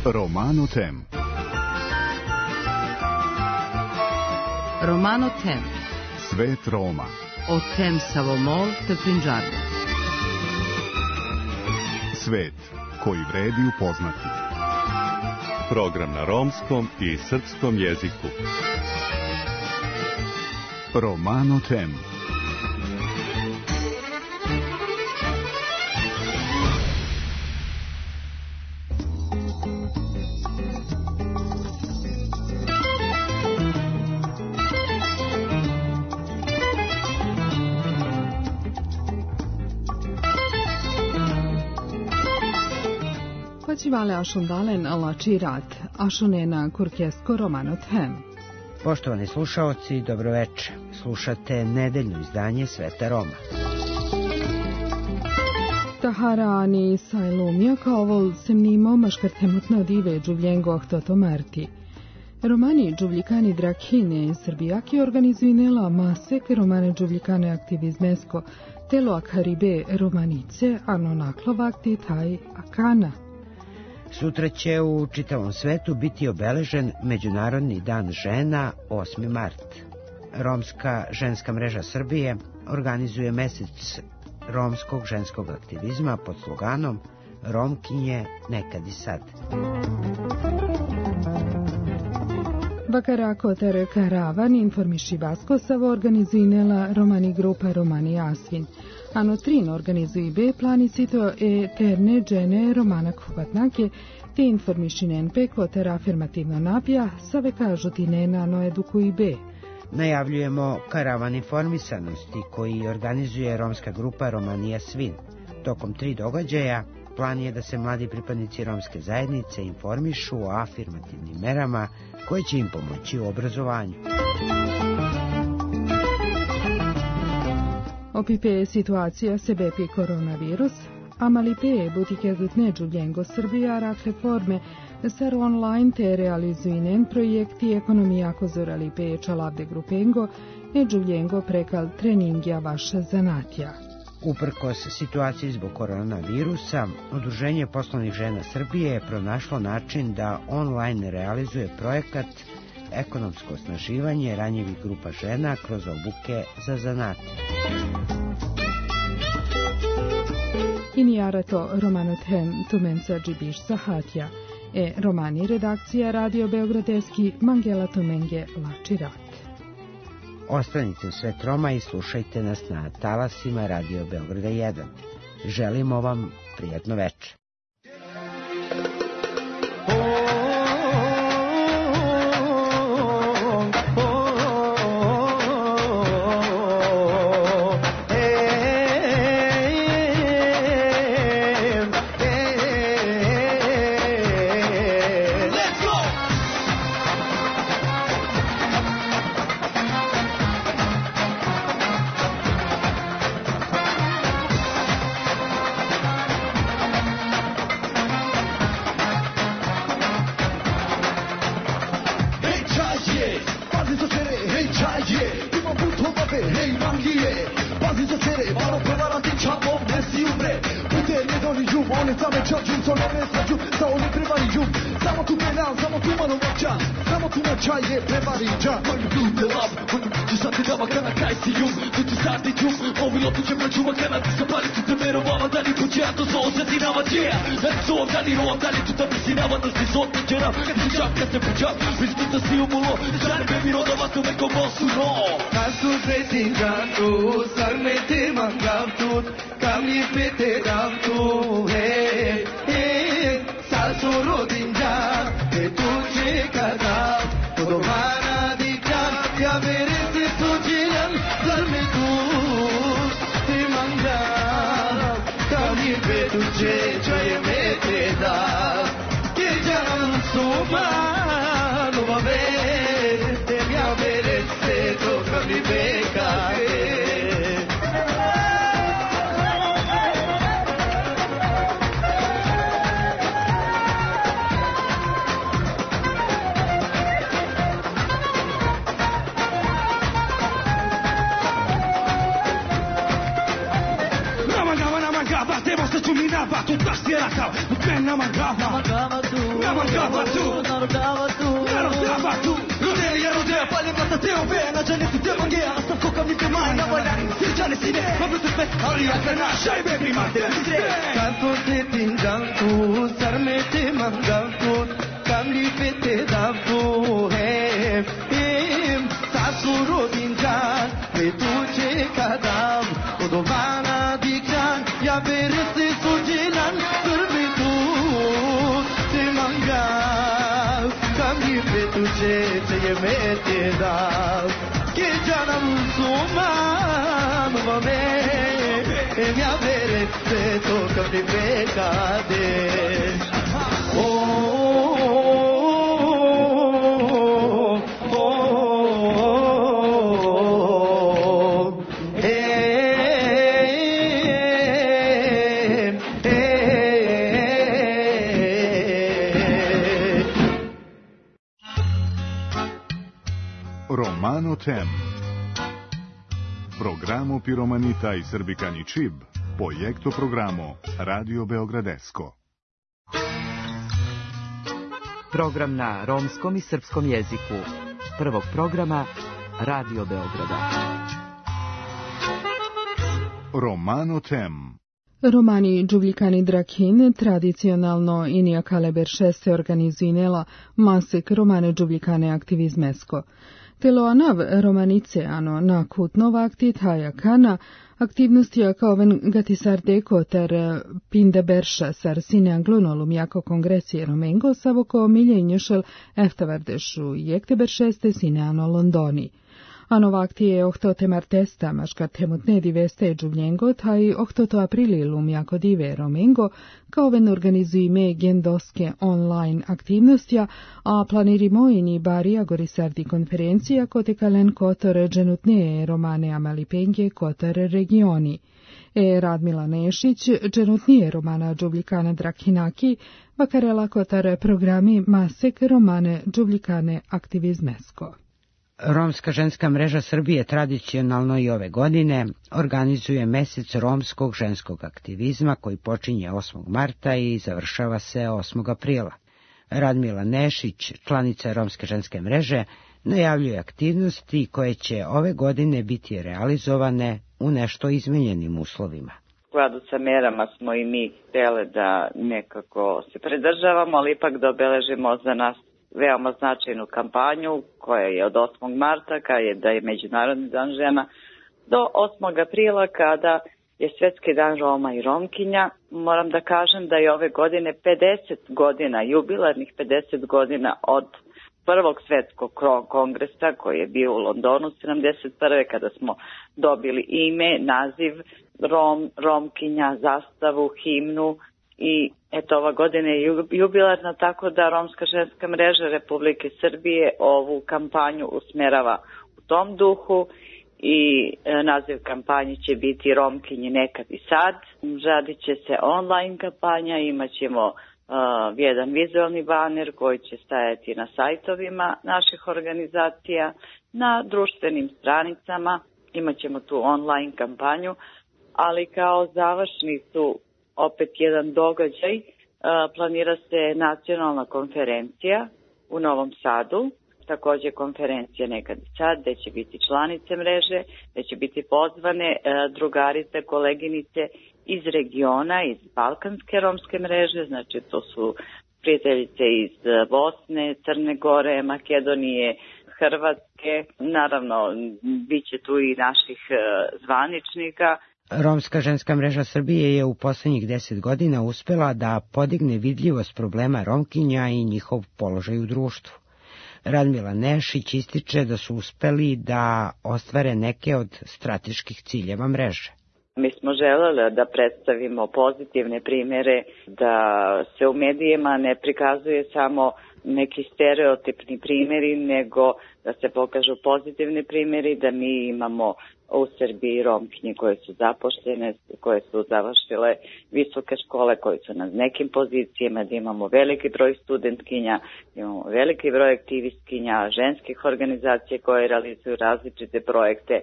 Romano Tem. Romano Tem. Svet Roma. O Tem Savomol te Punjabi. Svet koji vredi upoznati. Program na romskom i srpskom jeziku. Romano Tem. Počivale ašundalen alačirat, ašunena kurkesko Romano Tem. Poštovani slušaoci, dobroveče. Slušate nedeljno izdanje Sveta Roma. Taharani sajlumja kavol semnimo maškartemutna dive džuvljengo ahtoto marti. Romani džuvljikani drakine srbijaki organizuinela masek romane džuvljikane aktivizmesko telo akaribe romanice ano naklovakti taj akana. Sutra će u čitavom svetu biti obeležen Međunarodni dan žena 8. mart. Romska ženska mreža Srbije organizuje mesec romskog ženskog aktivizma pod sloganom Romkinje nekad i sad. Vakarako ter karavan informiši Vaskosavo organizuinela romani grupa Romani Asvin. Ano trin organizui B planicito e terne džene romana kuvatnake te informišinen peko ter afirmativno napija save kažutine nano edukui B. Najavljujemo karavan informisanosti koji organizuje romska grupa Romani Asvin. Tokom 3 događaja plan je da se mladi pripadnici romske zajednice informišu o afirmativnim merama koje će im pomoći u obrazovanju. Opipe situacija se bepi koronavirus, a malipe butike zutne džuvljengo Srbija rakle forme sar online te realizuinen projekti ekonomija kozoralipe čalavde grupengo e džuvljengo prekal treningja vaša zanatja. Uprkos situaciji zbog koronavirusa, Udruženje poslovnih žena Srbije je pronašlo način da online realizuje projekat ekonomsko osnaživanje ranjivih grupa žena kroz obuke za zanate. Inijarato Romano Tem Tumenca Džibiš Sahatja e romani redakcija Radio Beogradeski Mangela Tumenge Lačirat. Ostanite u Svet Roma i slušajte nas na talasima Radio Beograda 1. Želimo vam prijatno večer. Narudava tu tastieraca, me namangava tu. Rodea, pali mata teo bena, jane tu te mangea, sta coca mi premana, walani, sirjane sine, mablu tu pe, aria kana, shai be primate. Kanto te tinjantu, sarme te mangantu, kamli pe te davtu, sasuro dinjan, pe tu che kadam, odovana dikjan, ya berse sujilan, surbe tu te mangav, kamli pe tu che ye mete dav, ke janam suman vame, e mi avere se to kamli pe kade. Romano Tem. Programo Piromanita i Srbikani Čib, projekto programo Radio Beogradesko. Program na romskom i srpskom jeziku. Prvog programa Radio Beograda. Romano Tem. Romani Đubljikani Drakin tradicionalno Inija Kaleber 6 organizinela masek Romane Đubljikane aktivizmesko. Teloanav Romanice ano na kutnov aktit hajakana aktivnosti kao ven gatisardeko ter pindeberša sar sine anglonolum jako kongresi Romengo savoko miljenješel eftavardešu jekteber 6 sine ano Londoni. Anovaktie ohtote martesta maškat hemutne diveste Đubljengo taj ohtoto aprililum jako dive Romengo kao ven organizujime gendoske online aktivnostja, a planirimo ini barija gorisardi konferencija kote kalen kotor dženutne Romane Amalipenge kotor regioni. Radmila Nešić, dženutnije Romana Đubljikana Drakhinaki, vakarela kotar programi masek Romane Đubljikane aktivizmesko. Romska ženska mreža Srbije tradicionalno i ove godine organizuje mesec romskog ženskog aktivizma koji počinje 8. marta i završava se 8. aprila. Radmila Nešić, članica Romske ženske mreže, najavljuje aktivnosti koje će ove godine biti realizovane u nešto izmenjenim uslovima. U skladu sa merama smo i mi htjeli da nekako se pridržavamo, ali ipak da obeležimo za nas veoma značajnu kampanju koja je od 8. marta, da je Međunarodni dan žena, do 8. aprila kada je Svetski dan Roma i Romkinja. Moram da kažem da je ove godine 50 godina, jubilarnih 50 godina od prvog svetskog kongresa koji je bio u Londonu 71. kada smo dobili ime, naziv Romkinja, zastavu, himnu. I eto, ova godina je jubilarna, tako da Romska ženska mreža Republike Srbije ovu kampanju usmerava u tom duhu i naziv kampanje će biti Romkinje nekad i sad. Radit će se online kampanja, imat ćemo jedan vizualni baner koji će stajati na sajtovima naših organizacija, na društvenim stranicama, imat ćemo tu online kampanju, ali kao završnicu opet jedan događaj, planira se nacionalna konferencija u Novom Sadu, također konferencija nekad i sad, gde će biti članice mreže, gde će biti pozvane drugarice, koleginice iz regiona, iz Balkanske romske mreže, znači to su prijateljice iz Bosne, Crne Gore, Makedonije, Hrvatske, naravno bit će tu i naših zvaničnika. Romska ženska mreža Srbije je u poslednjih 10 godina uspela da podigne vidljivost problema Romkinja i njihov položaj u društvu. Radmila Nešić ističe da su uspeli da ostvare neke od strateških ciljeva mreže. Mi smo želeli da predstavimo pozitivne primjere, da se u medijima ne prikazuje samo neki stereotipni primjeri, nego da se pokažu pozitivni primjeri, da mi imamo u Srbiji Romkinje koje su zaposlene, koje su završile visoke škole, koje su na nekim pozicijama, da imamo veliki broj studentkinja, imamo veliki broj aktivistkinja, ženskih organizacija koje realizuju različite projekte.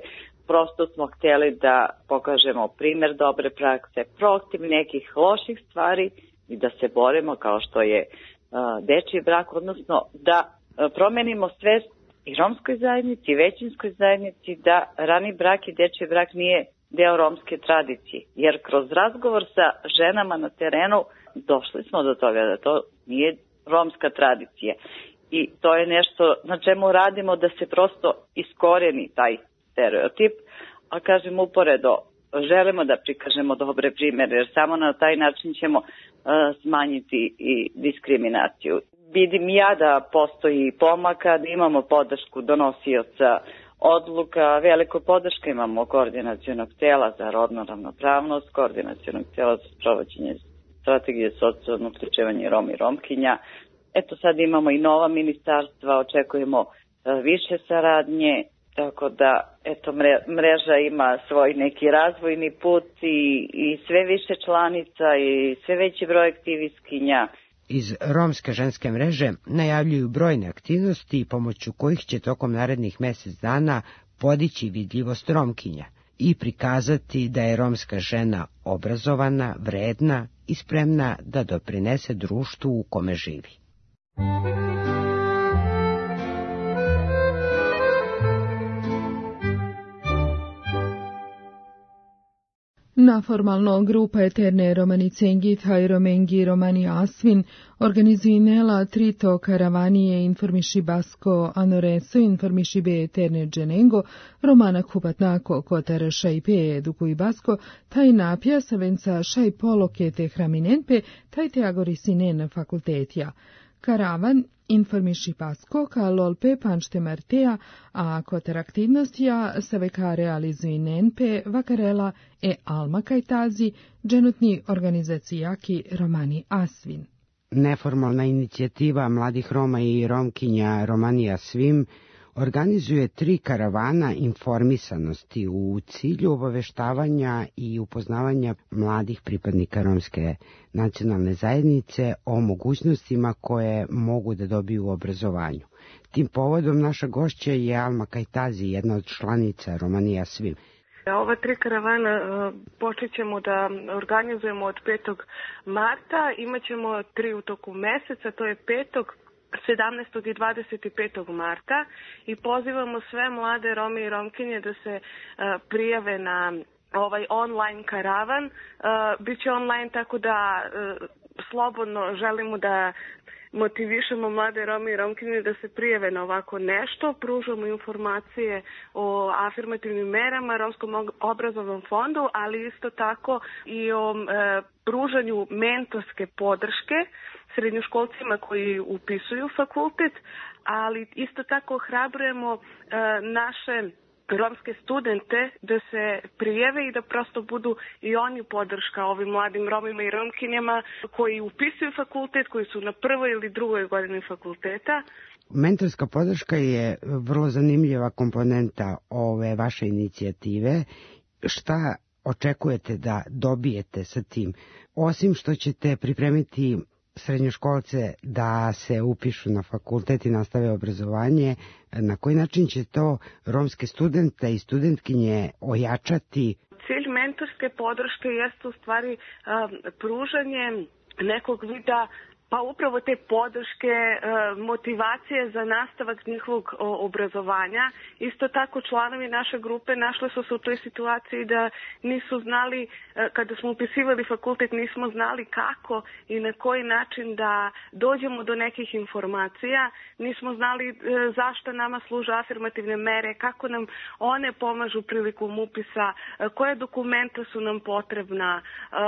prosto smo htjeli da pokažemo primjer dobre prakse, protiv nekih loših stvari i da se borimo kao što je dečiji brak, odnosno da promenimo svest i romskoj zajednici i većinskoj zajednici da rani brak i dečiji brak nije deo romske tradicije. Jer kroz razgovor sa ženama na terenu došli smo do toga da to nije romska tradicija. I to je nešto na čemu radimo da se prosto iskoreni taj stereotip, a kažem uporedo želimo da prikažemo dobre primjere jer samo na taj način ćemo smanjiti i diskriminaciju. Vidim ja da postoji pomaka, da imamo podršku donosioca odluka, veliko podrška imamo koordinacionog tela za rodnu ravnopravnost, koordinacionog tela za sprovođenje strategije socijalnog uključivanja Roma i Romkinja. Eto sad imamo i nova ministarstva, očekujemo više saradnje, tako da eto mreža ima svoj neki razvojni put i sve više članica i sve veći broj aktivistkinja. Iz Romske ženske mreže najavljuju brojne aktivnosti pomoću kojih će tokom narednih mjesec dana podići vidljivost Romkinja i prikazati da je romska žena obrazovana, vredna i spremna da doprinese društvu u kome živi. Naformalno grupa eterne romani Cengita i romengi romani Asvin organizuinela trito karavanije informiši Basko Anoreso informiši be eterne Dženengo romana Kubatnako kotara šajpe edukuj Basko taj napija savenca šaj poloke te hraminenpe taj te agorisinen fakultetija. Karavan informiši Basko ka lolpe panšte marteja, a kotar aktivnostija se veka realizuinenpe vakarela e alma kajtazi dženutni organizacijaki romani Asvin. Neformalna inicijativa mladih Roma i Romkinja Romanija Svim organizuje 3 karavana informisanosti u cilju obaveštavanja i upoznavanja mladih pripadnika romske nacionalne zajednice o mogućnostima koje mogu da dobiju u obrazovanju. Tim povodom naša gošća je Alma Kajtazi, jedna od članica Romanija Svim. Ova 3 karavana počet ćemo da organizujemo od 5. marta, imat ćemo 3 u toku meseca, to je 5. 17. i 25. marta i pozivamo sve mlade Rome i Romkinje da se prijave na ovaj online karavan. Biće online tako da slobodno želimo da motivišemo mlade Rome i Romkinje da se prijave na ovako nešto, pružamo informacije o afirmativnim merama, Romskom obrazovnom fondu, ali isto tako i o pružanju mentorske podrške srednjoškolcima koji upisuju fakultet, ali isto tako ohrabrujemo naše romske studente da se prijave i da prosto budu i oni podrška ovim mladim Romima i Romkinjama koji upisuju fakultet, koji su na 1. ili 2. godini fakulteta. Mentorska podrška je vrlo zanimljiva komponenta ove vaše inicijative. Šta očekujete da dobijete sa tim? Osim što ćete pripremiti srednjoškolce da se upišu na fakultet i nastave obrazovanje, na koji način će to romske studente i studentkinje ojačati? Cilj mentorske podrške jeste u stvari pružanje nekog vida pa upravo te podrške, motivacije za nastavak njihovog obrazovanja. Isto tako članovi naše grupe našli su se u toj situaciji da nisu znali, kada smo upisivali fakultet, nismo znali kako i na koji način da dođemo do nekih informacija. Nismo znali zašto nama služe afirmativne mere, kako nam one pomažu prilikom upisa, koje dokumenta su nam potrebna,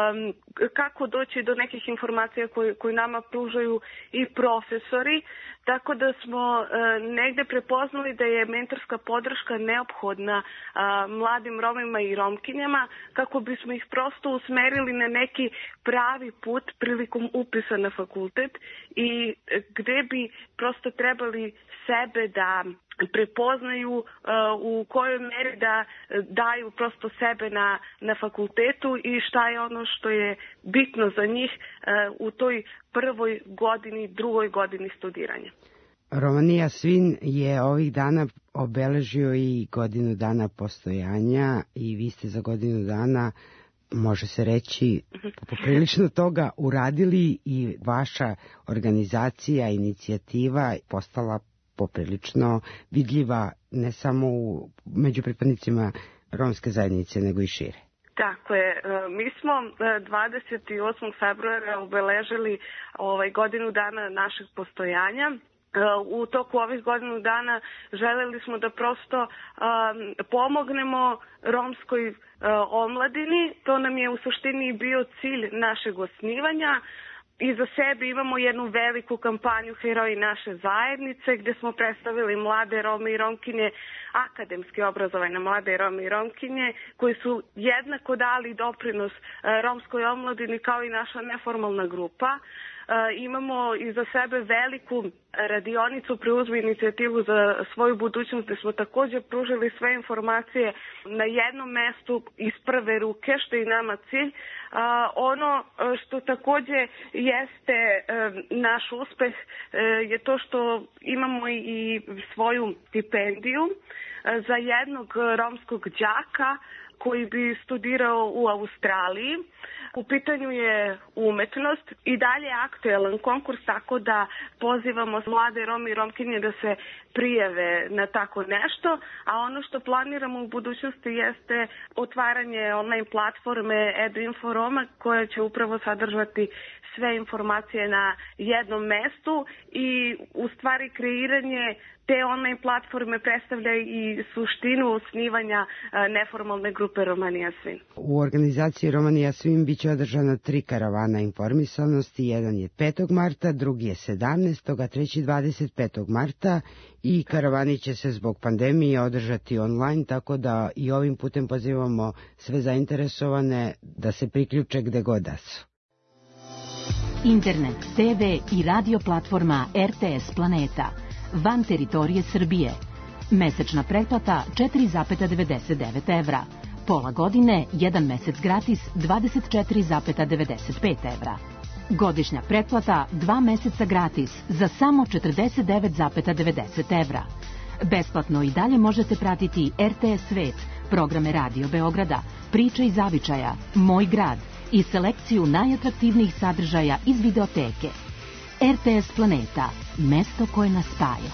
kako doći do nekih informacija koje nama pružaju i profesori, tako da smo negde prepoznali da je mentorska podrška neophodna mladim Romima i Romkinjama kako bismo ih prosto usmerili na neki pravi put prilikom upisa na fakultet i gde bi prosto trebali sebe da prepoznaju u kojoj meri da daju prosto sebe na fakultetu i šta je ono što je bitno za njih u toj 1. godini, 2. godini studiranja. Romani Jasvin je ovih dana obeležio i godinu dana postojanja i vi ste za godinu dana, može se reći, poprilično toga uradili i vaša organizacija, inicijativa postala poprilično vidljiva ne samo među pripadnicima romske zajednice, nego i šire. Tako je. Mi smo 28. februara obeležili godinu dana našeg postojanja. U toku ovih godinu dana želeli smo da prosto pomognemo romskoj omladini. To nam je u suštini bio cilj našeg osnivanja. Iza sebe imamo jednu veliku kampanju Heroji naše zajednice, gde smo predstavili mlade Rome i Romkinje, akademski obrazovane mlade Rome i Romkinje, koji su jednako dali doprinos romskoj omladini kao i naša neformalna grupa. Imamo iza sebe veliku radionicu Preuzmi inicijativu za svoju budućnost, gde smo također pružili sve informacije na jednom mestu iz prve ruke, što je i nama cilj. Ono što također jeste naš uspeh je to što imamo i svoju stipendiju za jednog romskog đaka koji bi studirao u Australiji. U pitanju je umetnost i dalje aktuelan konkurs, tako da pozivamo mlade Rome i Romkinje da se prijave na tako nešto, a ono što planiramo u budućnosti jeste otvaranje online platforme EduInfo Roma, koja će upravo sadržati sve informacije na jednom mestu i u stvari kreiranje te online platforme predstavlja i suštinu osnivanja neformalne grupe Romani Jasvin. U organizaciji Romani Jasvin biće održana 3 karavana informisanosti, jedan je 5. marta, drugi je 17. a treći 25. marta i karavani će se zbog pandemije održati online, tako da i ovim putem pozivamo sve zainteresovane da se priključe gde god da su. Internet, TV i radio platforma RTS Planeta van teritorije Srbije. Mesečna pretplata 4,99 evra. Pola godine, 1 mesec gratis 24,95 evra. Godišnja pretplata 2 meseca gratis za samo 49,90 evra. Besplatno i dalje možete pratiti RTS Svet, programe Radio Beograda, Priče iz zavičaja, Moj grad i selekciju najatraktivnijih sadržaja iz videoteke. RTS Planeta, mesto koje nas spaja.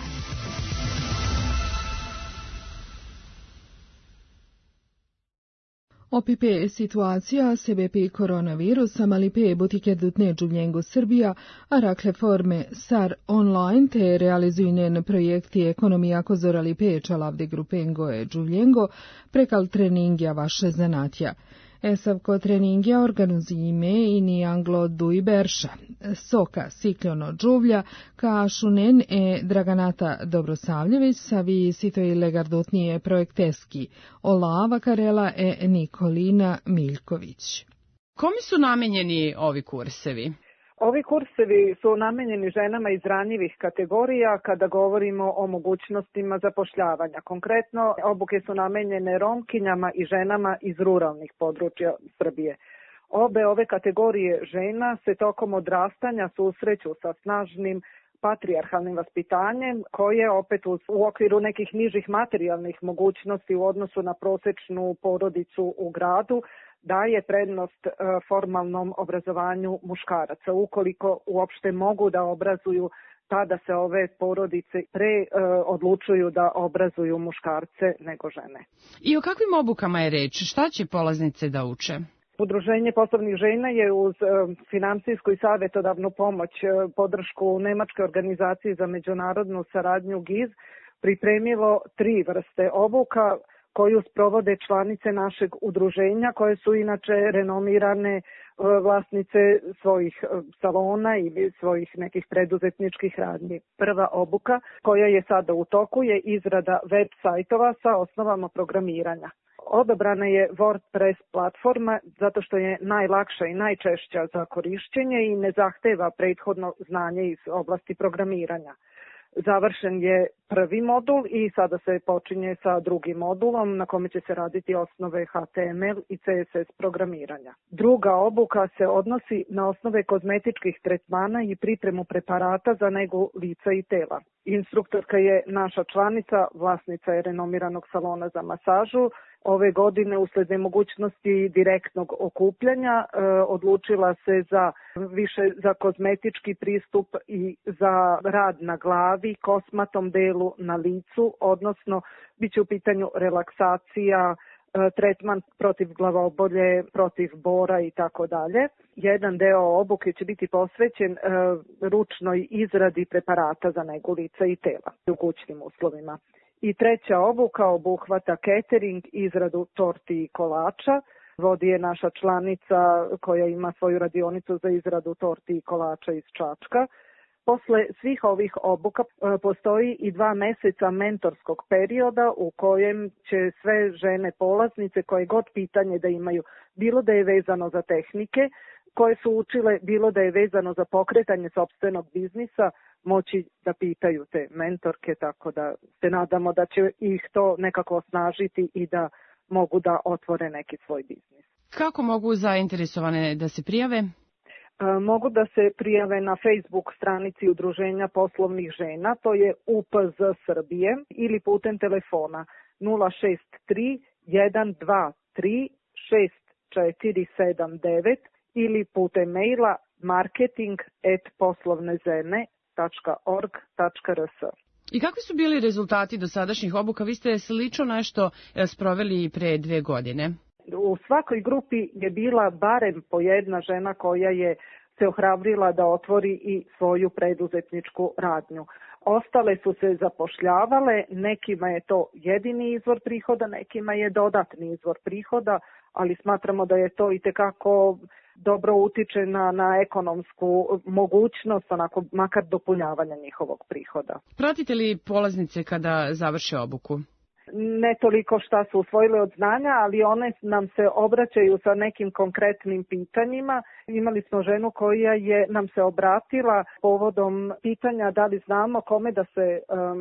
Opipe situacija sebepi koronavirusa malipe butike dutne Đuvljengo Srbija, a rakle forme SAR online te realizujnen projekti ekonomija kozoralipe čalavde grupengo je Đuvljengo prekal treningja vaše zanatja. Esavko treningja organizime i ni anglo duj berša. Soka sikljono džuvlja, ka šunen e Draganata Dobrosavljević, savi sitoj legardotnije projekteski, Olava Karela e Nikolina Miljković. Kome su namenjeni ovi kursevi? Ovi kursevi su namenjeni ženama iz ranjivih kategorija kada govorimo o mogućnostima zapošljavanja. Konkretno, obuke su namenjene Romkinjama i ženama iz ruralnih područja Srbije. Obe ove kategorije žena se tokom odrastanja susreću sa snažnim patrijarhalnim vaspitanjem koje opet u okviru nekih nižih materijalnih mogućnosti u odnosu na prosečnu porodicu u gradu daje prednost formalnom obrazovanju muškaraca. Ukoliko uopšte mogu da obrazuju, tada se ove porodice odlučuju da obrazuju muškarce nego žene. I o kakvim obukama je reč? Šta će polaznice da uče? Udruženje poslovnih žena je uz finansijsku i savjetodavnu pomoć, podršku Nemačke organizacije za međunarodnu saradnju GIZ, pripremilo 3 vrste obuka koju sprovode članice našeg udruženja, koje su inače renomirane vlasnice svojih salona ili svojih nekih preduzetničkih radnji. Prva obuka, koja je sada u toku, je izrada web sajtova sa osnovama programiranja. Odabrana je WordPress platforma zato što je najlakša i najčešća za korišćenje i ne zahteva prethodno znanje iz oblasti programiranja. Završen je prvi modul i sada se počinje sa drugim modulom na kome će se raditi osnove HTML i CSS programiranja. Druga obuka se odnosi na osnove kozmetičkih tretmana i pripremu preparata za negu lica i tela. Instruktorka je naša članica, vlasnica je renomiranog salona za masažu. Ove godine, usled nemogućnosti direktnog okupljanja, odlučila se više za kozmetički pristup i za rad na glavi, kosmatom delu na licu, odnosno bit će u pitanju relaksacija, tretman protiv glavobolje, protiv bora i tako dalje. Jedan deo obuke će biti posvećen ručnoj izradi preparata za negu lica i tela u kućnim uslovima. I treća obuka obuhvata catering, izradu torti i kolača. Vodi je naša članica koja ima svoju radionicu za izradu torti i kolača iz Čačka. Posle svih ovih obuka postoji i 2 meseca mentorskog perioda u kojem će sve žene polaznice koje god pitanje da imaju, bilo da je vezano za tehnike koje su učile, bilo da je vezano za pokretanje sopstvenog biznisa, moći da pitaju te mentorke, tako da se nadamo da će ih to nekako osnažiti i da mogu da otvore neki svoj biznis. Kako mogu zainteresovane da se prijave? Mogu da se prijave na Facebook stranici Udruženja poslovnih žena, to je UPZ Srbije, ili putem telefona 063 123 6479 ili putem maila marketing@poslovnezene.org.rs. I kakvi su bili rezultati dosadašnjih obuka? Vi ste slično nešto sproveli pre 2 godine. U svakoj grupi je bila barem po jedna žena koja je se ohrabrila da otvori i svoju preduzetničku radnju. Ostale su se zapošljavale, nekima je to jedini izvor prihoda, nekima je dodatni izvor prihoda, ali smatramo da je to itekako dobro utiče na ekonomsku mogućnost, onako makar dopunjavanja njihovog prihoda. Pratite li polaznice kada završe obuku? Ne toliko šta su usvojile od znanja, ali one nam se obraćaju sa nekim konkretnim pitanjima. Imali smo ženu koja je nam se obratila povodom pitanja da li znamo kome da se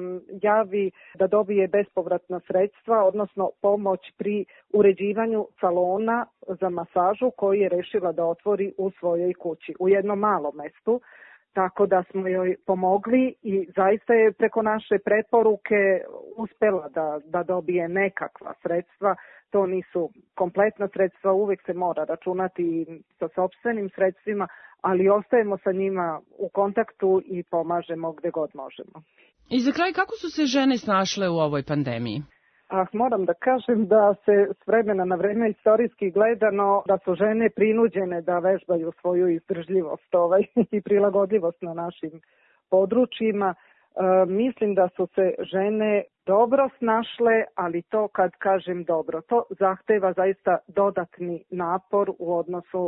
javi da dobije bespovratna sredstva, odnosno pomoć pri uređivanju salona za masažu koji je rešila da otvori u svojoj kući, u jednom malom mestu. Tako da smo joj pomogli i zaista je preko naše preporuke uspela da dobije nekakva sredstva. To nisu kompletna sredstva, uvek se mora računati sa sopstvenim sredstvima, ali ostajemo sa njima u kontaktu i pomažemo gde god možemo. I za kraj, kako su se žene snašle u ovoj pandemiji? Moram da kažem da se s vremena na vreme istorijski gledano da su žene prinuđene da vežbaju svoju izdržljivost i prilagodljivost na našim područjima. Mislim da su se žene dobro snašle, ali to kad kažem dobro, to zahteva zaista dodatni napor u odnosu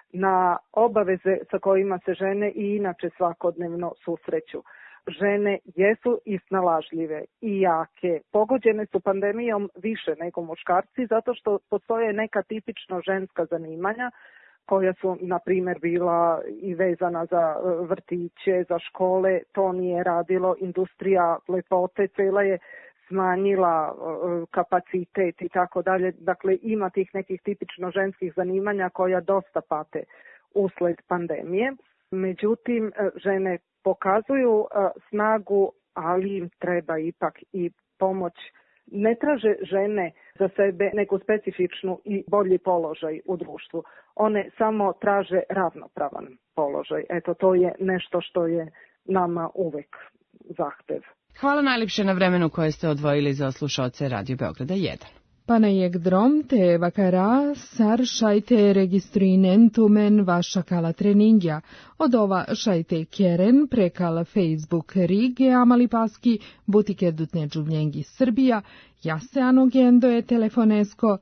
na obaveze sa kojima se žene i inače svakodnevno susreću. Žene jesu i snalažljive i jake. Pogođene su pandemijom više nego muškarci zato što postoje neka tipično ženska zanimanja koja su, na primjer, bila i vezana za vrtiće, za škole. To nije radilo. Industrija lepote cela je smanjila kapacitet i tako dalje. Dakle, ima tih nekih tipično ženskih zanimanja koja dosta pate usled pandemije. Međutim, žene pokazuju snagu, ali im treba ipak i pomoć. Ne traže žene za sebe neku specifičnu i bolji položaj u društvu. One samo traže ravnopravan položaj. Eto, to je nešto što je nama uvek zahtev. Hvala najljepše na vremenu koje ste odvojili za slušaoce Radio Beograda 1. Panajegdrom te vakara sar šajte registruinentumen vaša kala treningja. Od ova šajte keren prekala Facebook Rige Amalipaski butike dutne džuvljengi Srbija jase anogendo je telefonesko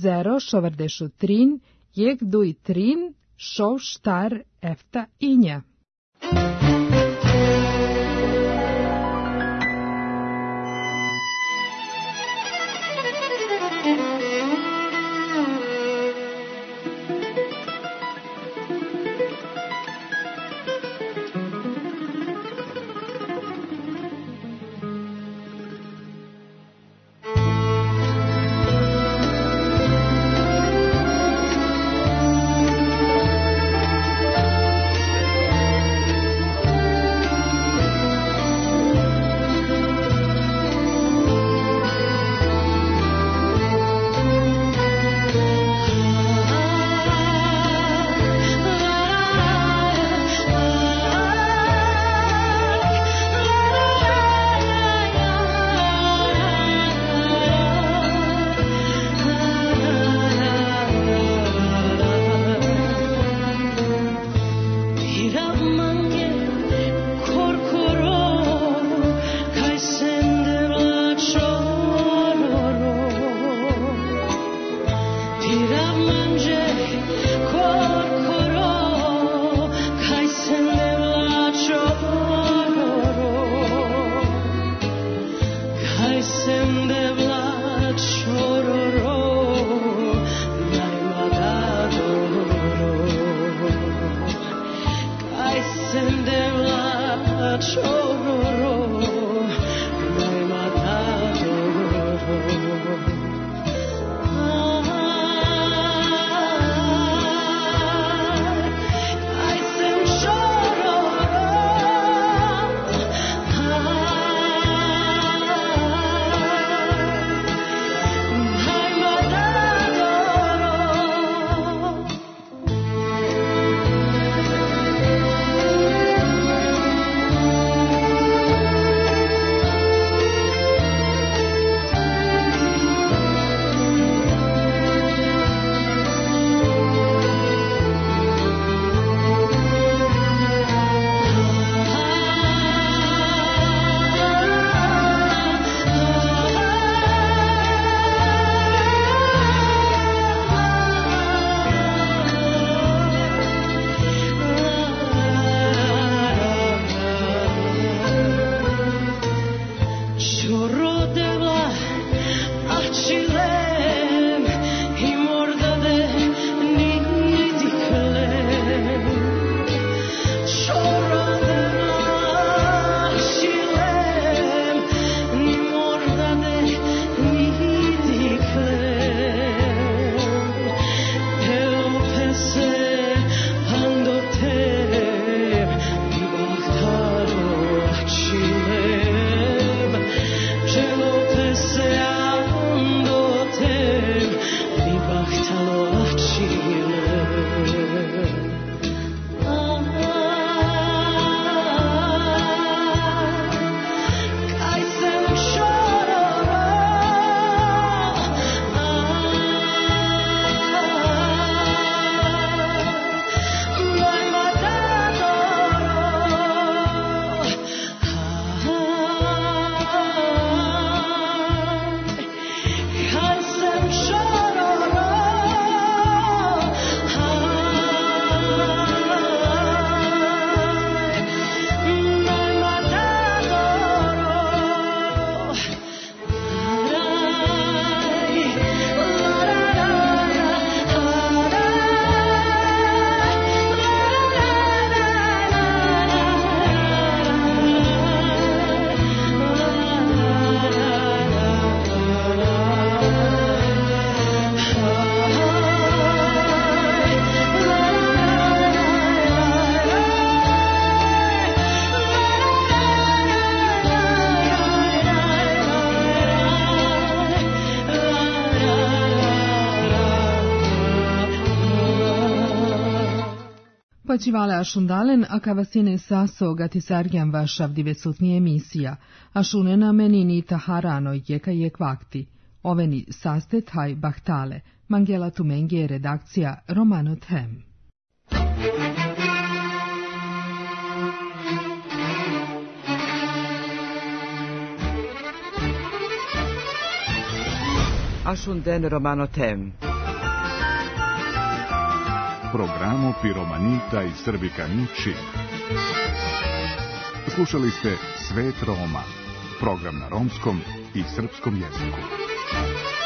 0 jek duj trin šov štar efta inja. Počivale ašundalen, a kavasine saso gatisargjan vašav divecutni emisija, a šunena meni ni taharano jeka je kvakti. Oveni saste taj bahtale, Mangela Tumenge redakcija Romano Them. Ašunden Romano Tem. Programo Piromanita i Srbikani Čib. Slušali ste Svet Roma, program na romskom i srpskom jeziku.